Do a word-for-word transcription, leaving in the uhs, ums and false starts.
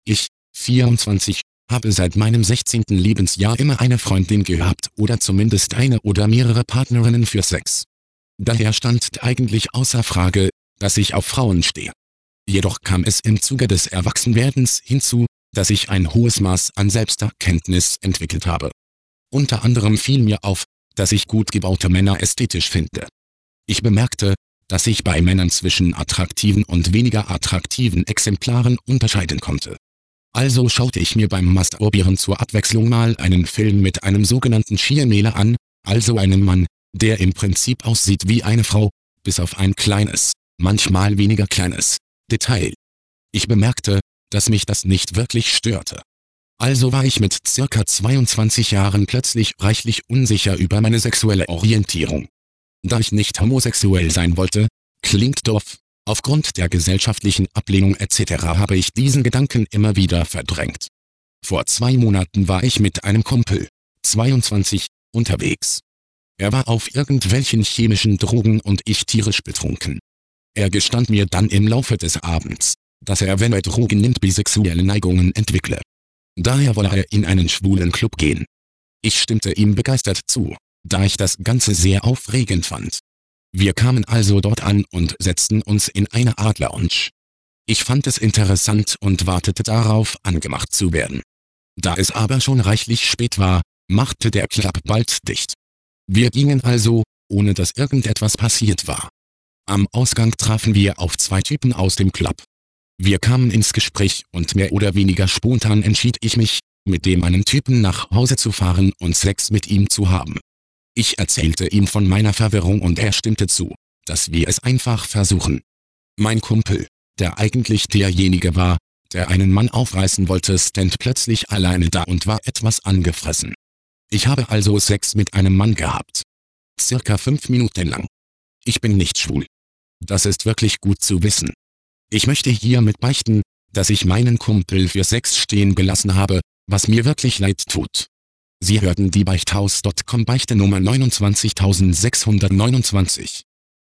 Ich, vierundzwanzig, habe seit meinem sechzehnten Lebensjahr immer eine Freundin gehabt oder zumindest eine oder mehrere Partnerinnen für Sex. Daher stand eigentlich außer Frage, dass ich auf Frauen stehe. Jedoch kam es im Zuge des Erwachsenwerdens hinzu, dass ich ein hohes Maß an Selbsterkenntnis entwickelt habe. Unter anderem fiel mir auf, dass ich gut gebaute Männer ästhetisch finde. Ich bemerkte, dass ich bei Männern zwischen attraktiven und weniger attraktiven Exemplaren unterscheiden konnte. Also schaute ich mir beim Masturbieren zur Abwechslung mal einen Film mit einem sogenannten Sheer-Male an, also einem Mann, der im Prinzip aussieht wie eine Frau, bis auf ein kleines, manchmal weniger kleines, Detail. Ich bemerkte, dass mich das nicht wirklich störte. Also war ich mit circa zweiundzwanzig Jahren plötzlich reichlich unsicher über meine sexuelle Orientierung. Da ich nicht homosexuell sein wollte, klingt doof, aufgrund der gesellschaftlichen Ablehnung et cetera habe ich diesen Gedanken immer wieder verdrängt. Vor zwei Monaten war ich mit einem Kumpel, zweiundzwanzig, unterwegs. Er war auf irgendwelchen chemischen Drogen und ich tierisch betrunken. Er gestand mir dann im Laufe des Abends, dass er, wenn er Drogen nimmt, bisexuelle Neigungen entwickle. Daher wolle er in einen schwulen Club gehen. Ich stimmte ihm begeistert zu, da ich das Ganze sehr aufregend fand. Wir kamen also dort an und setzten uns in eine Art Lounge. Ich fand es interessant und wartete darauf, angemacht zu werden. Da es aber schon reichlich spät war, machte der Club bald dicht. Wir gingen also, ohne dass irgendetwas passiert war. Am Ausgang trafen wir auf zwei Typen aus dem Club. Wir kamen ins Gespräch und mehr oder weniger spontan entschied ich mich, mit dem einen Typen nach Hause zu fahren und Sex mit ihm zu haben. Ich erzählte ihm von meiner Verwirrung und er stimmte zu, dass wir es einfach versuchen. Mein Kumpel, der eigentlich derjenige war, der einen Mann aufreißen wollte, stand plötzlich alleine da und war etwas angefressen. Ich habe also Sex mit einem Mann gehabt. Circa fünf Minuten lang. Ich bin nicht schwul. Das ist wirklich gut zu wissen. Ich möchte hiermit beichten, dass ich meinen Kumpel für Sex stehen gelassen habe, was mir wirklich leid tut. Sie hörten die Beichthaus Punkt com Beichte Nummer neunundzwanzigsechshundertneunundzwanzig.